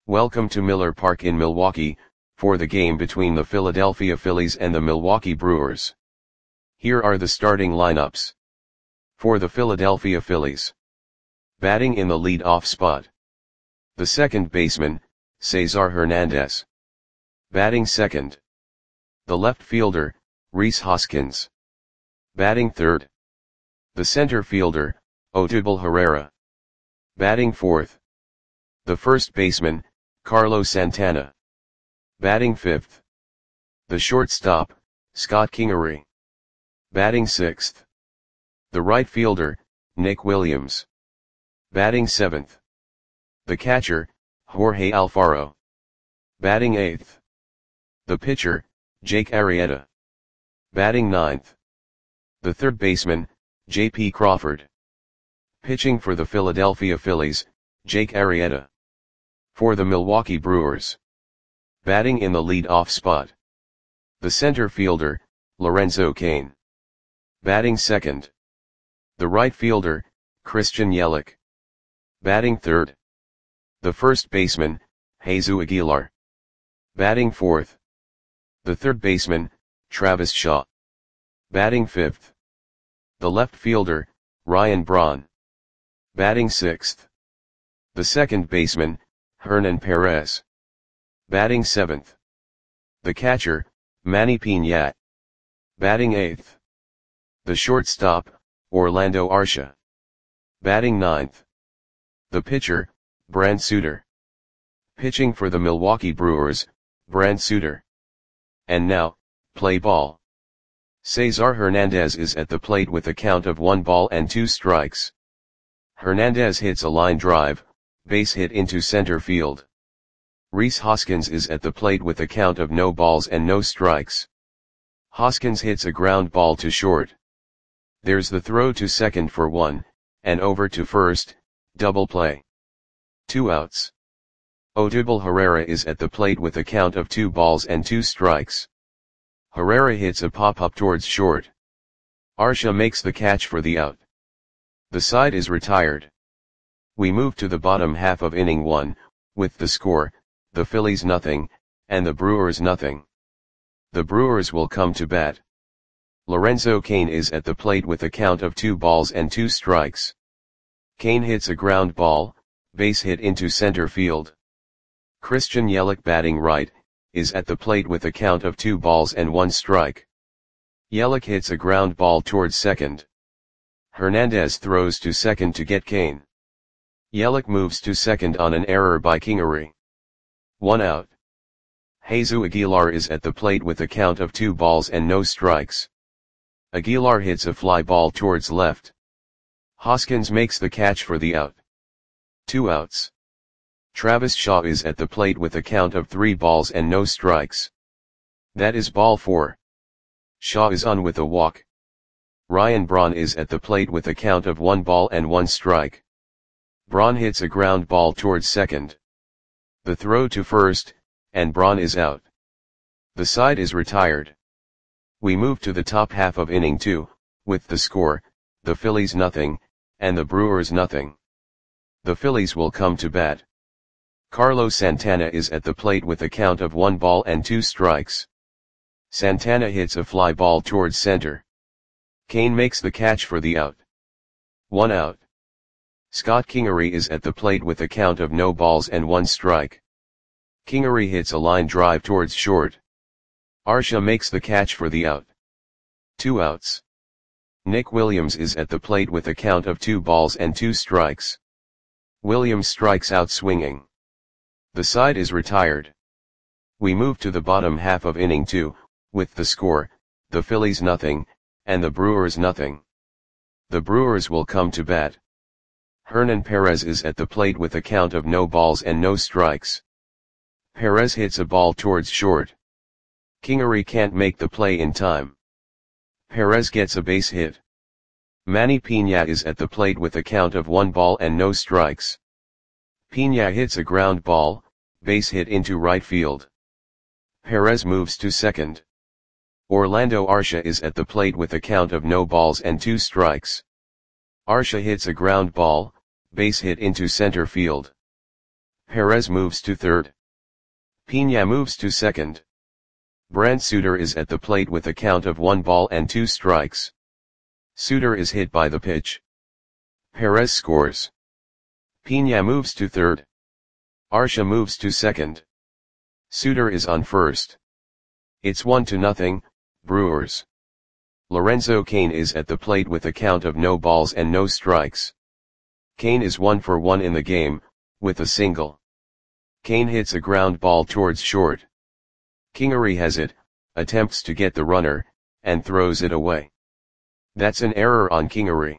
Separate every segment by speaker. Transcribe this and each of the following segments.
Speaker 1: Welcome to Miller Park in Milwaukee, for the game between the Philadelphia Phillies and the Milwaukee Brewers. Here are the starting lineups. For the Philadelphia Phillies. Batting in the lead-off spot. The second baseman, Cesar Hernandez. Batting second. The left fielder, Rhys Hoskins. Batting third. The center fielder, Odubel Herrera. Batting fourth. The first baseman, Carlos Santana. Batting fifth. The shortstop, Scott Kingery. Batting sixth. The right fielder, Nick Williams. Batting seventh. The catcher, Jorge Alfaro. Batting eighth. The pitcher, Jake Arrieta. Batting ninth. The third baseman, J.P. Crawford. Pitching for the Philadelphia Phillies, Jake Arrieta. For the Milwaukee Brewers. Batting in the lead-off spot. The center fielder, Lorenzo Cain. Batting second. The right fielder, Christian Yelich. Batting third. The first baseman, Jesus Aguilar. Batting fourth. The third baseman, Travis Shaw. Batting fifth. The left fielder, Ryan Braun. Batting sixth. The second baseman, Hernan Perez. Batting seventh. The catcher, Manny Piña. Batting eighth. The shortstop, Orlando Arcia. Batting ninth. The pitcher, Brent Suter. Pitching for the Milwaukee Brewers, Brent Suter. And now, play ball. Cesar Hernandez is at the plate with a count of 1-2 Hernandez hits a line drive, base hit into center field. Rhys Hoskins is at the plate with a count of 0-0. Hoskins hits a ground ball to short. There's the throw to second for 1, and over to first, double play. 2 outs. Odubel Herrera is at the plate with a count of 2-2. Herrera hits a pop-up towards short. Arcia makes the catch for the out. The side is retired. We move to the bottom half of inning 1, with the score, the Phillies nothing, and the Brewers nothing. The Brewers will come to bat. Lorenzo Cain is at the plate with a count of 2-2. Cain hits a ground ball, base hit into center field. Christian Yelich batting right, is at the plate with a count of 2-1. Yelich hits a ground ball towards second. Hernandez throws to second to get Cain. Yelich moves to second on an error by Kingery. 1 out. Jesus Aguilar is at the plate with a count of 2-0. Aguilar hits a fly ball towards left. Hoskins makes the catch for the out. 2 outs. Travis Shaw is at the plate with a count of 3-0. That is ball 4. Shaw is on with a walk. Ryan Braun is at the plate with a count of 1-1. Braun hits a ground ball towards second. The throw to first, and Braun is out. The side is retired. We move to the top half of inning 2, with the score, the Phillies nothing, and the Brewers nothing. The Phillies will come to bat. Carlos Santana is at the plate with a count of 1-2. Santana hits a fly ball towards center. Cain makes the catch for the out. 1 out. Scott Kingery is at the plate with a count of 0-1. Kingery hits a line drive towards short. Arcia makes the catch for the out. 2 outs. Nick Williams is at the plate with a count of 2-2. Williams strikes out swinging. The side is retired. We move to the bottom half of inning 2, with the score, the Phillies nothing, and the Brewers nothing. The Brewers will come to bat. Hernan Perez is at the plate with a count of 0-0. Perez hits a ball towards short. Kingery can't make the play in time. Perez gets a base hit. Manny Piña is at the plate with a count of 1-0. Piña hits a ground ball, base hit into right field. Perez moves to second. Orlando Arcia is at the plate with a count of 0-2. Arcia hits a ground ball, base hit into center field. Perez moves to third. Pina moves to second. Brandt Suter is at the plate with a count of 1 ball and 2 strikes. Suter is hit by the pitch. Perez scores. Pina moves to third. Arcia moves to second. Suter is on first. It's 1-0, Brewers. Lorenzo Cain is at the plate with a count of no balls and no strikes. Cain is 1 for 1 in the game, with a single. Cain hits a ground ball towards short. Kingery has it, attempts to get the runner, and throws it away. That's an error on Kingery.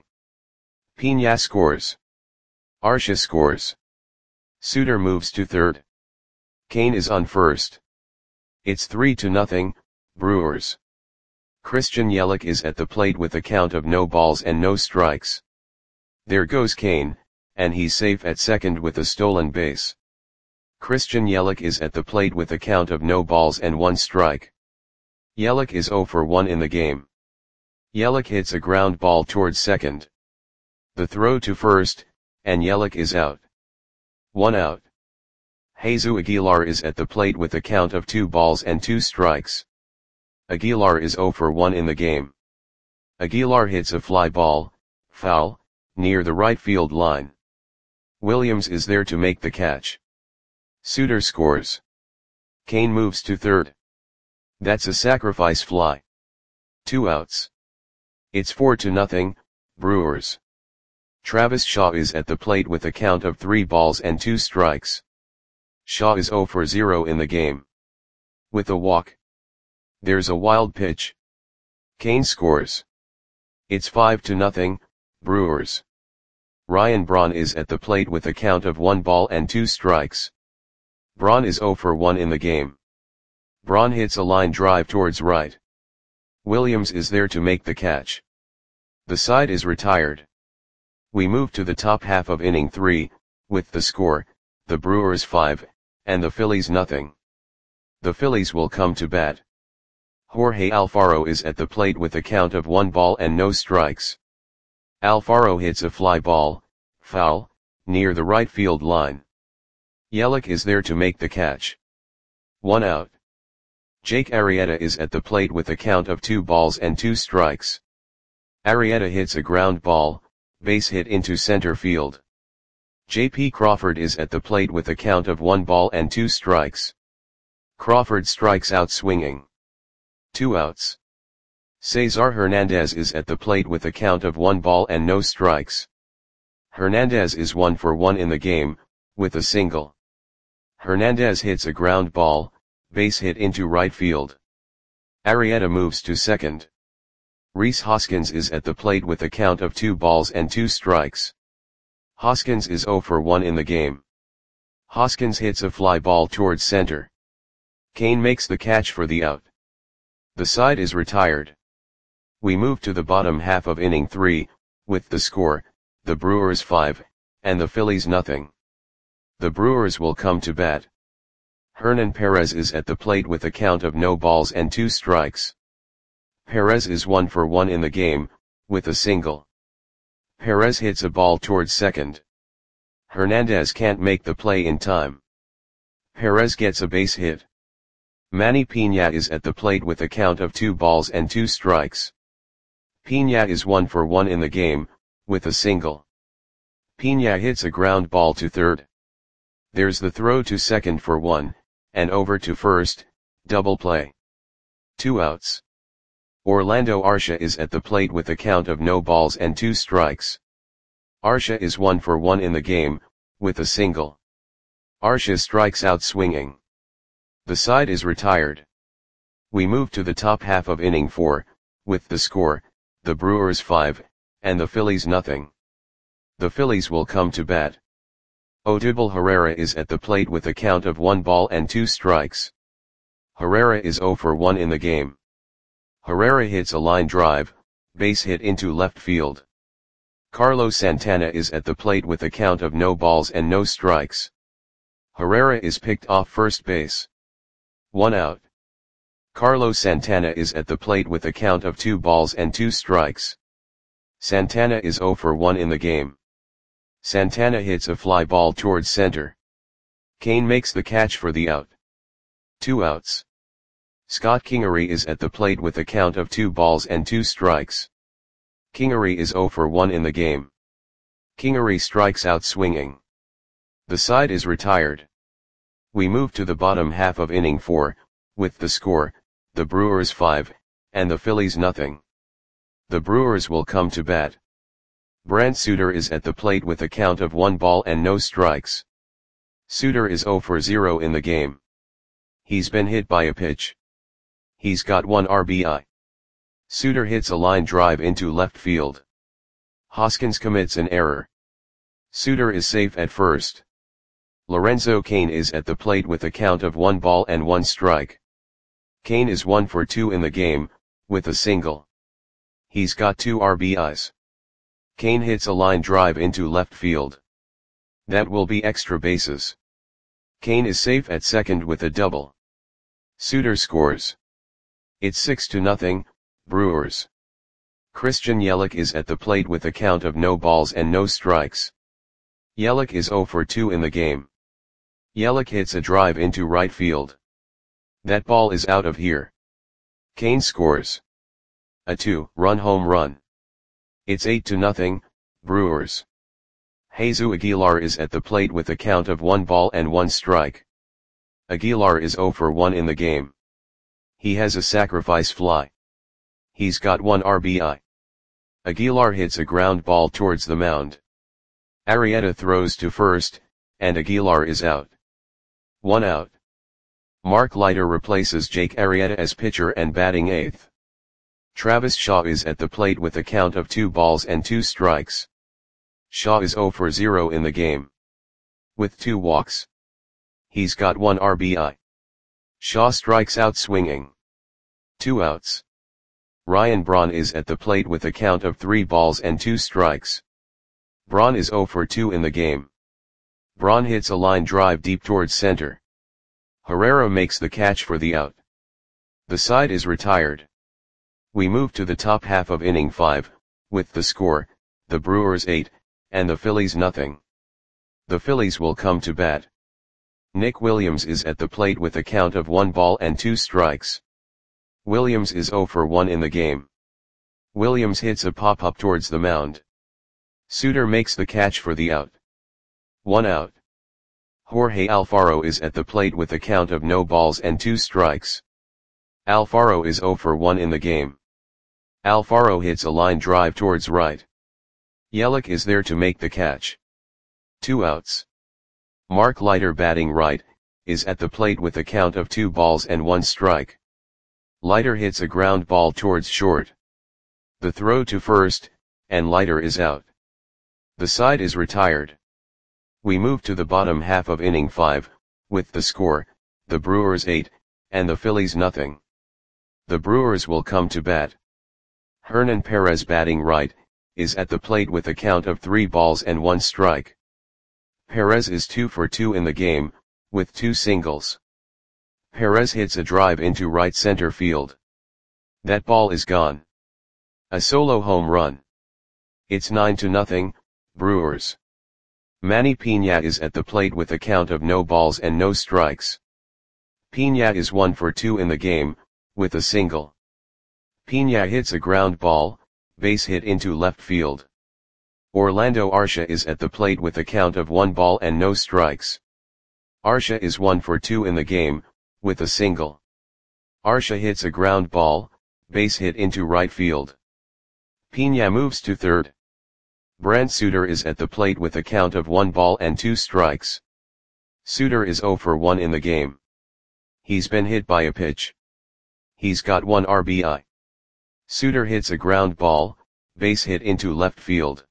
Speaker 1: Pina scores. Arcia scores. Suter moves to third. Cain is on first. It's 3-0, Brewers. Christian Yelich is at the plate with a count of no balls and no strikes. There goes Cain, and he's safe at second with a stolen base. Christian Yelich is at the plate with a count of no balls and 1 strike. Yelich is 0 for 1 in the game. Yelich hits a ground ball towards second. The throw to first, and Yelich is out. 1 out. Jesus Aguilar is at the plate with a count of 2 balls and 2 strikes. Aguilar is 0 for 1 in the game. Aguilar hits a fly ball, foul, near the right field line. Williams is there to make the catch. Suter scores. Cain moves to third. That's a sacrifice fly. 2 outs. It's 4-0, Brewers. Travis Shaw is at the plate with a count of 3 balls and 2 strikes. Shaw is 0 for 0 in the game. With a walk. There's a wild pitch. Cain scores. It's 5-0, Brewers. Ryan Braun is at the plate with a count of 1 ball and 2 strikes. Braun is 0 for 1 in the game. Braun hits a line drive towards right. Williams is there to make the catch. The side is retired. We move to the top half of inning 3, with the score, the Brewers 5, and the Phillies nothing. The Phillies will come to bat. Jorge Alfaro is at the plate with a count of 1 ball and no strikes. Alfaro hits a fly ball, foul, near the right field line. Yelich is there to make the catch. 1 out. Jake Arrieta is at the plate with a count of 2 balls and 2 strikes. Arrieta hits a ground ball, base hit into center field. J.P. Crawford is at the plate with a count of 1 ball and 2 strikes. Crawford strikes out swinging. 2 outs. Cesar Hernandez is at the plate with a count of 1 ball and no strikes. Hernandez is 1 for 1 in the game, with a single. Hernandez hits a ground ball, base hit into right field. Arrieta moves to second. Rhys Hoskins is at the plate with a count of 2 balls and 2 strikes. Hoskins is 0 for 1 in the game. Hoskins hits a fly ball towards center. Cain makes the catch for the out. The side is retired. We move to the bottom half of inning 3, with the score, the Brewers 5, and the Phillies nothing. The Brewers will come to bat. Hernan Perez is at the plate with a count of no balls and 2 strikes. Perez is 1 for 1 in the game, with a single. Perez hits a ball towards second. Hernandez can't make the play in time. Perez gets a base hit. Manny Pina is at the plate with a count of 2 balls and 2 strikes. Pina is 1 for 1 in the game, with a single. Pina hits a ground ball to third. There's the throw to second for 1, and over to first, double play. 2 outs. Orlando Arcia is at the plate with a count of no balls and 2 strikes. Arcia is 1 for 1 in the game, with a single. Arcia strikes out swinging. The side is retired. We move to the top half of inning 4, with the score, the Brewers 5, and the Phillies nothing. The Phillies will come to bat. Odubel Herrera is at the plate with a count of 1 ball and 2 strikes. Herrera is 0 for 1 in the game. Herrera hits a line drive, base hit into left field. Carlos Santana is at the plate with a count of no balls and no strikes. Herrera is picked off first base. 1 out. Carlos Santana is at the plate with a count of 2 balls and 2 strikes. Santana is 0 for 1 in the game. Santana hits a fly ball towards center. Kane makes the catch for the out. 2 outs. Scott Kingery is at the plate with a count of 2 balls and 2 strikes. Kingery is 0 for 1 in the game. Kingery strikes out swinging. The side is retired. We move to the bottom half of inning 4, with the score, the Brewers 5, and the Phillies nothing. The Brewers will come to bat. Brant Suter is at the plate with a count of 1 ball and no strikes. Suter is 0 for 0 in the game. He's been hit by a pitch. He's got 1 RBI. Suter hits a line drive into left field. Hoskins commits an error. Suter is safe at first. Lorenzo Cain is at the plate with a count of 1 ball and 1 strike. Cain is 1 for 2 in the game, with a single. He's got 2 RBIs. Cain hits a line drive into left field. That will be extra bases. Cain is safe at second with a double. Suter scores. It's 6-0, Brewers. Christian Yelich is at the plate with a count of no balls and no strikes. Yelich is 0 for 2 in the game. Yelich hits a drive into right field. That ball is out of here. Cain scores. A 2-run home run. It's 8-0, Brewers. Jesus Aguilar is at the plate with a count of 1 ball and 1 strike. Aguilar is 0 for 1 in the game. He has a sacrifice fly. He's got 1 RBI. Aguilar hits a ground ball towards the mound. Arrieta throws to first, and Aguilar is out. 1 out. Mark Leiter replaces Jake Arrieta as pitcher and batting 8th. Travis Shaw is at the plate with a count of 2 balls and 2 strikes. Shaw is 0 for 0 in the game. With 2 walks. He's got 1 RBI. Shaw strikes out swinging. 2 outs. Ryan Braun is at the plate with a count of 3 balls and 2 strikes. Braun is 0 for 2 in the game. Braun hits a line drive deep towards center. Herrera makes the catch for the out. The side is retired. We move to the top half of inning 5, with the score, the Brewers 8, and the Phillies nothing. The Phillies will come to bat. Nick Williams is at the plate with a count of 1 ball and 2 strikes. Williams is 0 for 1 in the game. Williams hits a pop-up towards the mound. Suter makes the catch for the out. 1 out. Jorge Alfaro is at the plate with a count of no balls and 2 strikes. Alfaro is 0 for 1 in the game. Alfaro hits a line drive towards right. Yelich is there to make the catch. 2 outs. Mark Leiter batting right, is at the plate with a count of 2 balls and 1 strike. Leiter hits a ground ball towards short. The throw to first, and Leiter is out. The side is retired. We move to the bottom half of inning 5, with the score, the Brewers 8, and the Phillies nothing. The Brewers will come to bat. Hernan Perez batting right, is at the plate with a count of 3 balls and 1 strike. Perez is 2 for 2 in the game, with 2 singles. Perez hits a drive into right center field. That ball is gone. A solo home run. It's 9-0, Brewers. Manny Piña is at the plate with a count of no balls and no strikes. Piña is 1 for 2 in the game, with a single. Piña hits a ground ball, base hit into left field. Orlando Arcia is at the plate with a count of 1 ball and no strikes. Arcia is 1 for 2 in the game, with a single. Arcia hits a ground ball, base hit into right field. Piña moves to third. Brant Suter is at the plate with a count of 1 ball and 2 strikes. Suter is 0 for 1 in the game. He's been hit by a pitch. He's got 1 RBI. Suter hits a ground ball, base hit into left field.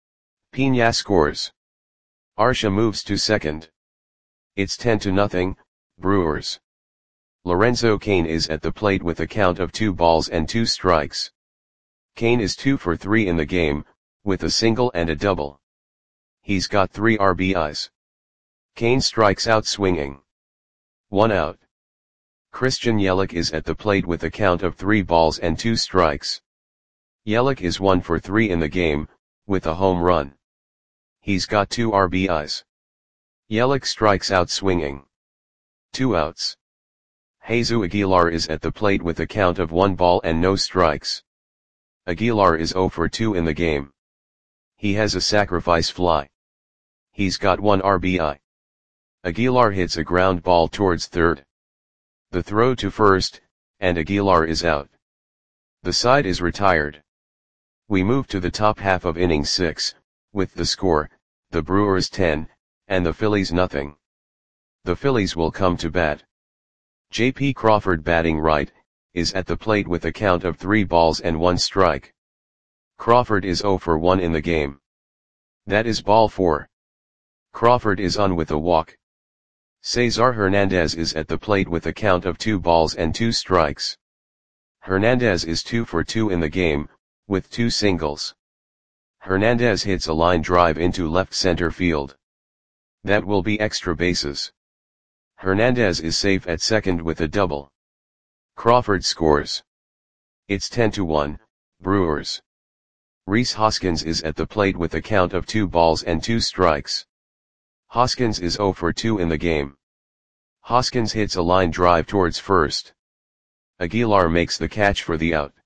Speaker 1: Piña scores. Arcia moves to second. It's 10-0, Brewers. Lorenzo Cain is at the plate with a count of 2 balls and 2 strikes. Cain is 2 for 3 in the game, with a single and a double. He's got 3 RBIs. Cain strikes out swinging. 1 out. Christian Yelich is at the plate with a count of 3 balls and 2 strikes. Yelich is 1 for 3 in the game, with a home run. He's got 2 RBIs. Yelich strikes out swinging. 2 outs. Jesus Aguilar is at the plate with a count of 1 ball and no strikes. Aguilar is 0 for 2 in the game. He has a sacrifice fly. He's got 1 RBI. Aguilar hits a ground ball towards third. The throw to first, and Aguilar is out. The side is retired. We move to the top half of inning 6, with the score, the Brewers 10, and the Phillies nothing. The Phillies will come to bat. J.P. Crawford batting right, is at the plate with a count of 3 balls and 1 strike. Crawford is 0 for 1 in the game. That is ball 4. Crawford is on with a walk. Cesar Hernandez is at the plate with a count of 2 balls and 2 strikes. Hernandez is 2 for 2 in the game, with 2 singles. Hernandez hits a line drive into left center field. That will be extra bases. Hernandez is safe at second with a double. Crawford scores. It's 10-1, Brewers. Rhys Hoskins is at the plate with a count of 2 balls and 2 strikes. Hoskins is 0 for 2 in the game. Hoskins hits a line drive towards first. Aguilar makes the catch for the out.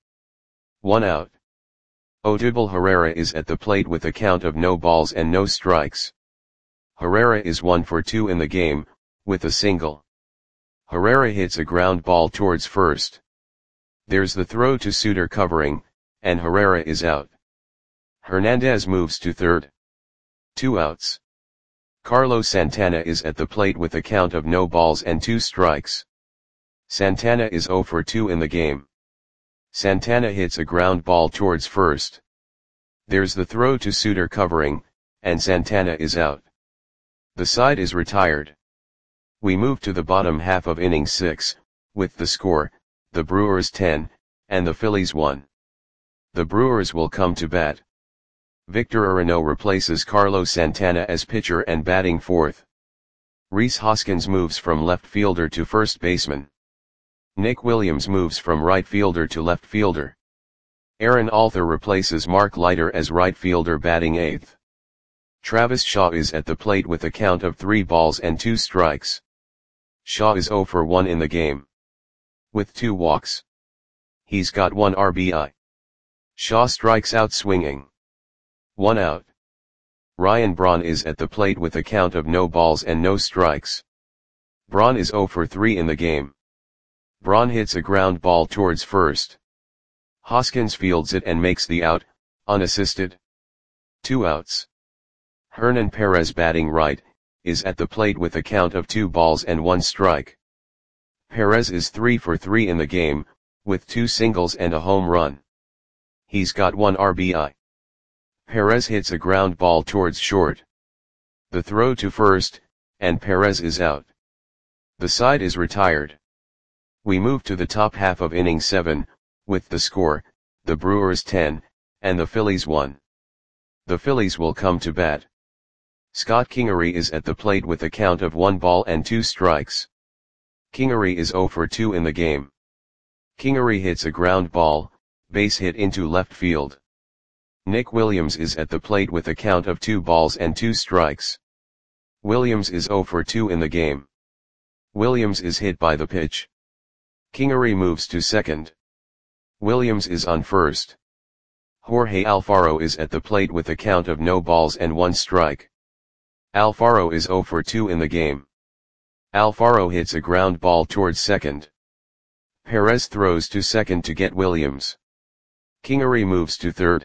Speaker 1: 1 out. Odubel Herrera is at the plate with a count of no balls and no strikes. Herrera is 1 for 2 in the game, with a single. Herrera hits a ground ball towards first. There's the throw to Suter covering, and Herrera is out. Hernandez moves to third. 2 outs. Carlos Santana is at the plate with a count of no balls and 2 strikes. Santana is 0 for 2 in the game. Santana hits a ground ball towards first. There's the throw to Suter covering, and Santana is out. The side is retired. We move to the bottom half of inning 6, with the score, the Brewers 10, and the Phillies 1. The Brewers will come to bat. Victor Arano replaces Carlos Santana as pitcher and batting fourth. Rhys Hoskins moves from left fielder to first baseman. Nick Williams moves from right fielder to left fielder. Aaron Alther replaces Mark Leiter as right fielder batting eighth. Travis Shaw is at the plate with a count of 3 balls and 2 strikes. Shaw is 0 for 1 in the game. With 2 walks. He's got 1 RBI. Shaw strikes out swinging. 1 out. Ryan Braun is at the plate with a count of no balls and no strikes. Braun is 0 for 3 in the game. Braun hits a ground ball towards first. Hoskins fields it and makes the out, unassisted. 2 outs. Hernan Perez batting right, is at the plate with a count of 2 balls and 1 strike. Perez is 3 for 3 in the game, with 2 singles and a home run. He's got 1 RBI. Perez hits a ground ball towards short. The throw to first, and Perez is out. The side is retired. We move to the top half of inning 7, with the score, the Brewers 10, and the Phillies 1. The Phillies will come to bat. Scott Kingery is at the plate with a count of 1 ball and 2 strikes. Kingery is 0 for 2 in the game. Kingery hits a ground ball, base hit into left field. Nick Williams is at the plate with a count of 2 balls and 2 strikes. Williams is 0 for 2 in the game. Williams is hit by the pitch. Kingery moves to second. Williams is on first. Jorge Alfaro is at the plate with a count of no balls and 1 strike. Alfaro is 0 for 2 in the game. Alfaro hits a ground ball towards second. Perez throws to second to get Williams. Kingery moves to third.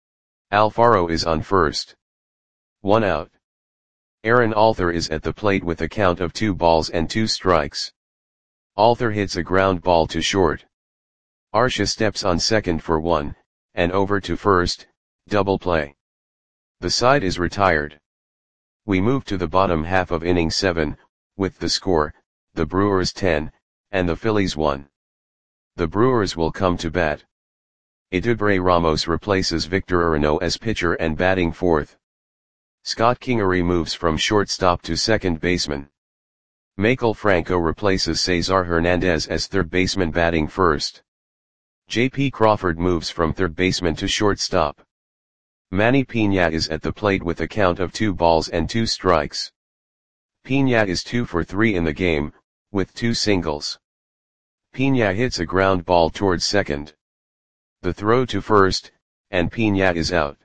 Speaker 1: Alfaro is on first. 1 out. Aaron Alther is at the plate with a count of 2 balls and 2 strikes. Alther hits a ground ball to short. Arcia steps on second for 1, and over to first, double play. The side is retired. We move to the bottom half of inning 7, with the score, the Brewers 10, and the Phillies 1. The Brewers will come to bat. Eduardo Ramos replaces Victor Arano as pitcher and batting fourth. Scott Kingery moves from shortstop to second baseman. Michael Franco replaces Cesar Hernandez as third baseman batting first. J.P. Crawford moves from third baseman to shortstop. Manny Piña is at the plate with a count of 2 balls and 2 strikes. Pena is 2 for 3 in the game, with 2 singles. Pena hits a ground ball towards second. The throw to first, and Pena is out.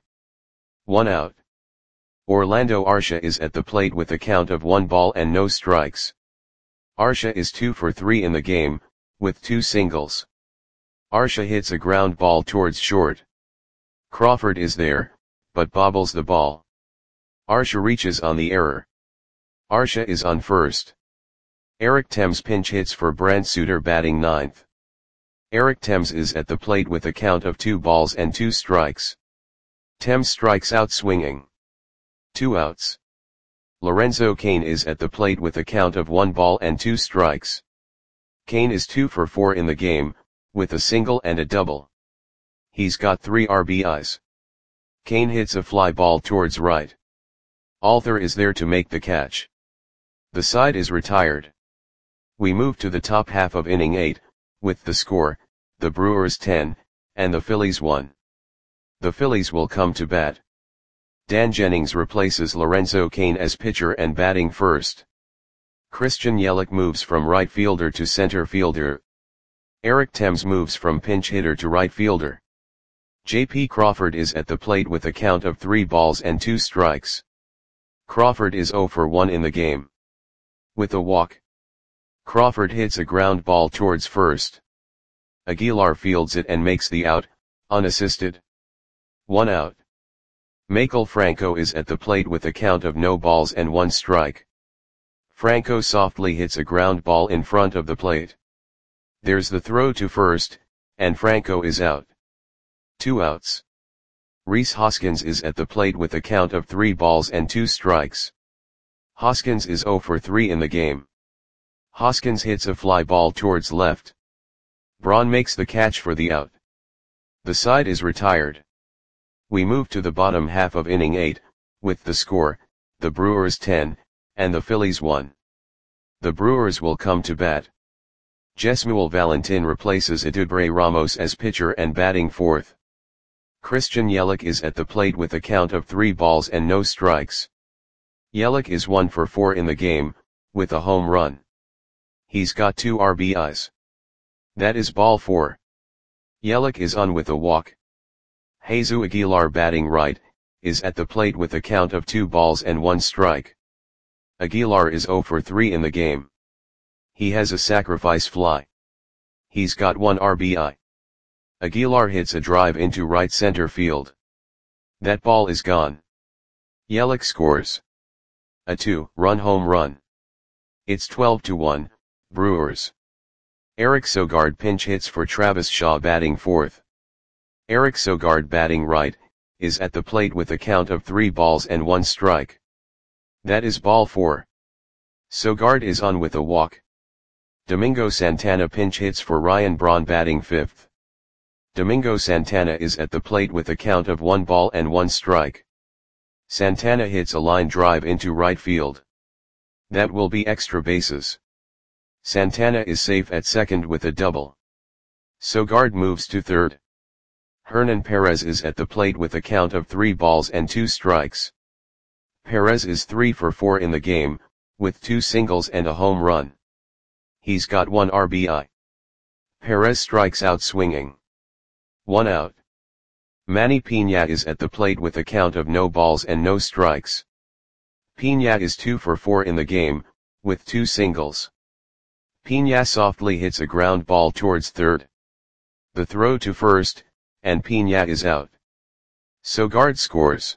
Speaker 1: 1 out. Orlando Arcia is at the plate with a count of 1 ball and no strikes. Arcia is 2 for 3 in the game, with 2 singles. Arcia hits a ground ball towards short. Crawford is there, but bobbles the ball. Arcia reaches on the error. Arcia is on first. Eric Thames pinch hits for Brant Suter batting ninth. Eric Thames is at the plate with a count of 2 balls and 2 strikes. Thames strikes out swinging. 2 outs. Lorenzo Cain is at the plate with a count of 1 ball and 2 strikes. Cain is 2 for 4 in the game, with a single and a double. He's got 3 RBIs. Cain hits a fly ball towards right. Althor is there to make the catch. The side is retired. We move to the top half of inning 8, with the score, the Brewers 10, and the Phillies 1. The Phillies will come to bat. Dan Jennings replaces Lorenzo Cain as pitcher and batting first. Christian Yelich moves from right fielder to center fielder. Eric Thames moves from pinch hitter to right fielder. J.P. Crawford is at the plate with a count of 3 balls and 2 strikes. Crawford is 0 for 1 in the game. With a walk. Crawford hits a ground ball towards first. Aguilar fields it and makes the out, unassisted. 1 out. Maikel Franco is at the plate with a count of no balls and 1 strike. Franco softly hits a ground ball in front of the plate. There's the throw to first, and Franco is out. 2 outs. Rhys Hoskins is at the plate with a count of 3 balls and 2 strikes. Hoskins is 0 for 3 in the game. Hoskins hits a fly ball towards left. Braun makes the catch for the out. The side is retired. We move to the bottom half of inning 8, with the score, the Brewers 10, and the Phillies 1. The Brewers will come to bat. Jesmuel Valentin replaces Eduardo Ramos as pitcher and batting fourth. Christian Yelich is at the plate with a count of 3 balls and no strikes. Yelich is 1 for 4 in the game, with a home run. He's got 2 RBIs. That is ball 4. Yelich is on with a walk. Jesus Aguilar batting right, is at the plate with a count of 2 balls and 1 strike. Aguilar is 0 for 3 in the game. He has a sacrifice fly. He's got 1 RBI. Aguilar hits a drive into right center field. That ball is gone. Yelich scores a 2-run home run. It's 12-1, Brewers. Eric Sogard pinch hits for Travis Shaw batting fourth. Eric Sogard batting right, is at the plate with a count of 3 balls and 1 strike. That is ball 4. Sogard is on with a walk. Domingo Santana pinch hits for Ryan Braun batting fifth. Domingo Santana is at the plate with a count of 1 ball and 1 strike. Santana hits a line drive into right field. That will be extra bases. Santana is safe at second with a double. Sogard moves to third. Hernan Perez is at the plate with a count of 3 balls and 2 strikes. Perez is 3 for 4 in the game, with 2 singles and a home run. He's got 1 RBI. Perez strikes out swinging. 1 out. Manny Pena is at the plate with a count of no balls and no strikes. Pena is 2 for 4 in the game, with 2 singles. Pena softly hits a ground ball towards third. The throw to first, and Pena is out. Sogard scores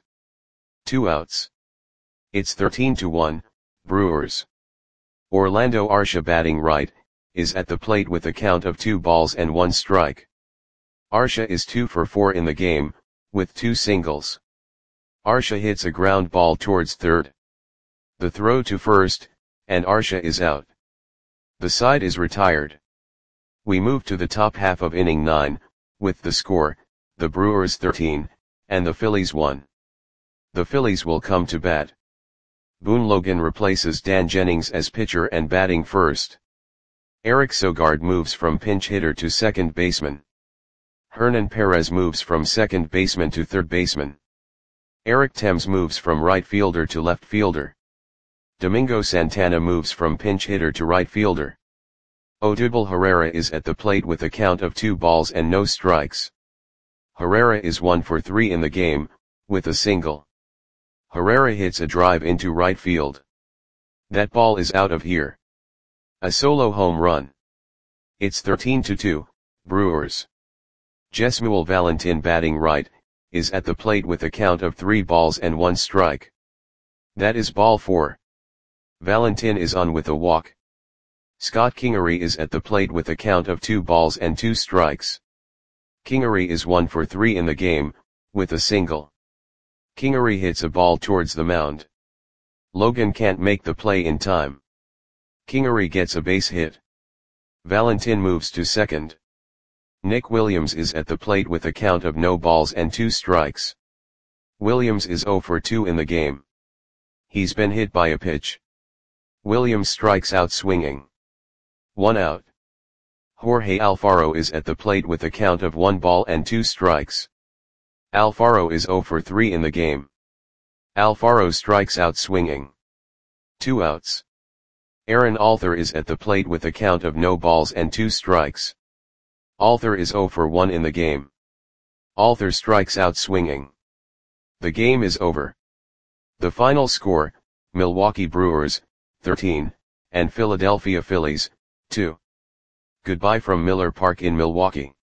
Speaker 1: 2 outs. It's 13-1, Brewers. Orlando Arcia batting right, is at the plate with a count of 2 balls and 1 strike. Arcia is 2 for 4 in the game, with 2 singles. Arcia hits a ground ball towards third. The throw to first, and Arcia is out. The side is retired. We move to the top half of inning 9, with the score, the Brewers 13, and the Phillies 1. The Phillies will come to bat. Boone Logan replaces Dan Jennings as pitcher and batting first. Eric Sogard moves from pinch hitter to second baseman. Hernan Perez moves from second baseman to third baseman. Eric Thames moves from right fielder to left fielder. Domingo Santana moves from pinch hitter to right fielder. Odubel Herrera is at the plate with a count of 2 balls and no strikes. Herrera is 1 for 3 in the game, with a single. Herrera hits a drive into right field. That ball is out of here. A solo home run. It's 13-2, Brewers. Jesmuel Valentin batting right, is at the plate with a count of 3 balls and 1 strike. That is ball 4. Valentin is on with a walk. Scott Kingery is at the plate with a count of 2 balls and 2 strikes. Kingery is 1 for 3 in the game, with a single. Kingery hits a ball towards the mound. Logan can't make the play in time. Kingery gets a base hit. Valentin moves to second. Nick Williams is at the plate with a count of no balls and 2 strikes. Williams is 0 for 2 in the game. He's been hit by a pitch. Williams strikes out swinging. 1 out. Jorge Alfaro is at the plate with a count of 1 ball and 2 strikes. Alfaro is 0 for 3 in the game. Alfaro strikes out swinging. 2 outs. Aaron Alther is at the plate with a count of no balls and 2 strikes. Alther is 0 for 1 in the game. Alther strikes out swinging. The game is over. The final score, Milwaukee Brewers, 13, and Philadelphia Phillies, 2. Goodbye from Miller Park in Milwaukee.